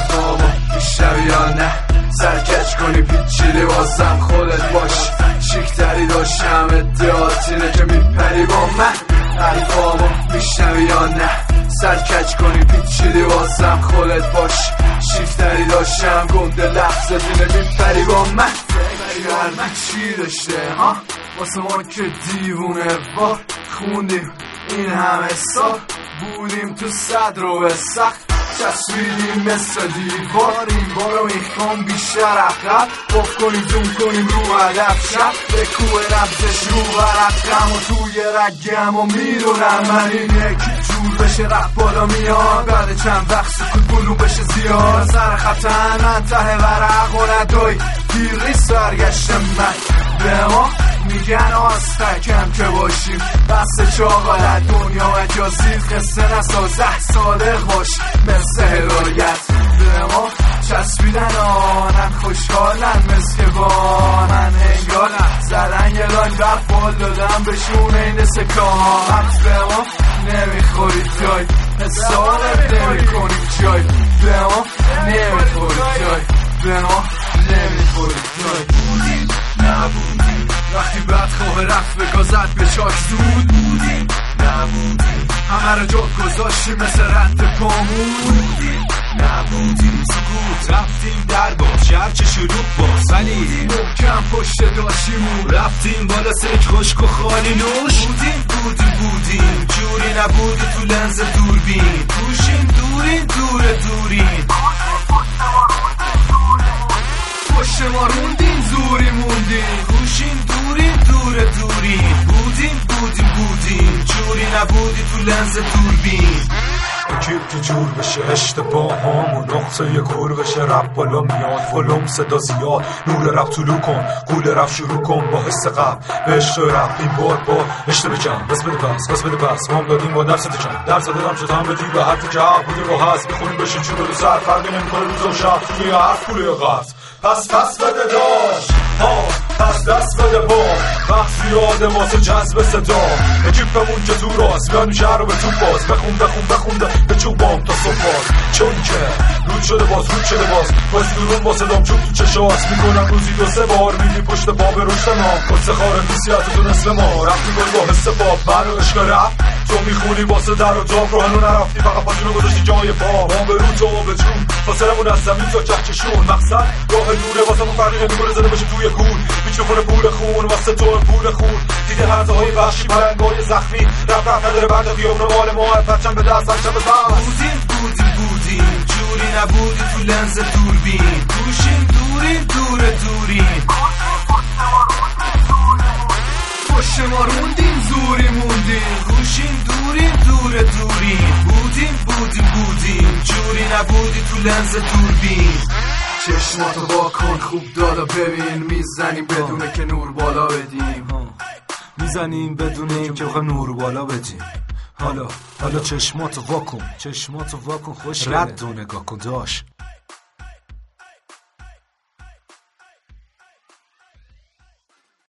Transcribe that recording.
حرفامو میشنوی یا نه؟ سرکش کنی پیچیدی واسم خودت باش. شیکتری داشتم ادعاتینه که میپری با من. حرفامو میشنوی یا نه؟ سرکش کنی پیچیدی واسم خودت باش. شیفتری داشتم گنده لحظه دینه میپری با من. فکر چی داشته ها واسه ما که دیوونه وار خوندیم این همه سال. بودیم تو صدر و سخت چسبیدیم مثل دیوار. این بارو میخوام بیشتر عقب باف کنیم زوم کنیم رو هدف شب به کوه نبزش رو ورقم و توی رگم و میرونم من این یکی جور بشه رفت بالا میاد. بعد چند وقت سکوت بلو بشه زیاد. سر خطن من ته ورق و ندای دیری سرگشت من. به ما میگن آستکم که باشیم بس چاقالت دنیا مجازی قصه نساز 10 صادق باش مثل هدایت. به ما چسبیدن آنن خوشحالن مثل با من انگارن زدن یه لاین وقت بال دادم بهشون این سکان. به ما نمیخوری جای حسابت نمی کنی جای. به ما نمیخوری جای. به ما نمیخوری جای. بودیم نبودیم وقتی بدخواه رفت به گازت به چاک زود. بودیم نبودیم همه رو جا گذاشتیم مثل رد پامون. بودیم نبودیم سکوت رفتیم در باز شرچه شروع باز ولی محکم پشت داشتیمون. رفتیم بالا سک خشک و خالی نوش. بودیم جوری نبودی تو لنز دوربین. توشیم دورین دورین پشت ما روندین زوری موندین. خوشین دورین بودیم جوری نبودی تو لنز دوربین. اکیب که جور بشه اشتباه همون نقطه یه کور بشه رب بالا میاد ولوم صدا زیاد. نور رب طلوع کن قول رب شروع کن با حس قبل به عشق رب این بار اشتباه کن بس بده پس ما هم دادیم با درس کن درس دادم شد هم بدی به حرف که حق بودیم با هست بخونیم بشین چون رو سر فرقی نمی کنه روز و شب توی حرف پوله غرص. پس بده داشت پس دست بده با وقت زیاده واسه جذب صدا. اکیپمون که تو راست میان شهر رو به تو باز. بخونده به چوبام تا صبح باز. چون که رود شده باز بازی درون با صدام چوب تو چشاست. میکنم روزی 2-3 بار میدی پشت باب رشد ما. کتس خاره بیسیت تو نصف ما رفتی گل با حس باب من و عشق رفت. تو میخونی واسه در و جاب رو هنو نرفتی فقط پاشونو گذاشتی جای پا. ما به رو تو به جون فاصلمون از زمین تا کهکشون. مقصد راه دوره واسه من فرقی نمیکنه زده بشه توی کور. میچونه پول خون واسه تو پول خون. دیده هرزهای وحشی پلنگای زخمی رفت نداره برد خیابون مال ما. پرچم به دست پرچم به دست. بودیم جوری نبودی تو لنز دوربین. توشیم دورین پشت ما روندیم زوری موندیم. خوشیم دورین بودیم جوری نبودی تو لنز دوربین. چشماتو واکن خوب دادا ببین. میزنیم بدونه که نور بالا بدیم. میزنیم بدونه این که بخوایم نور بالا بدیم. حالا چشماتو واکن خوش رد و نگاه کن داش.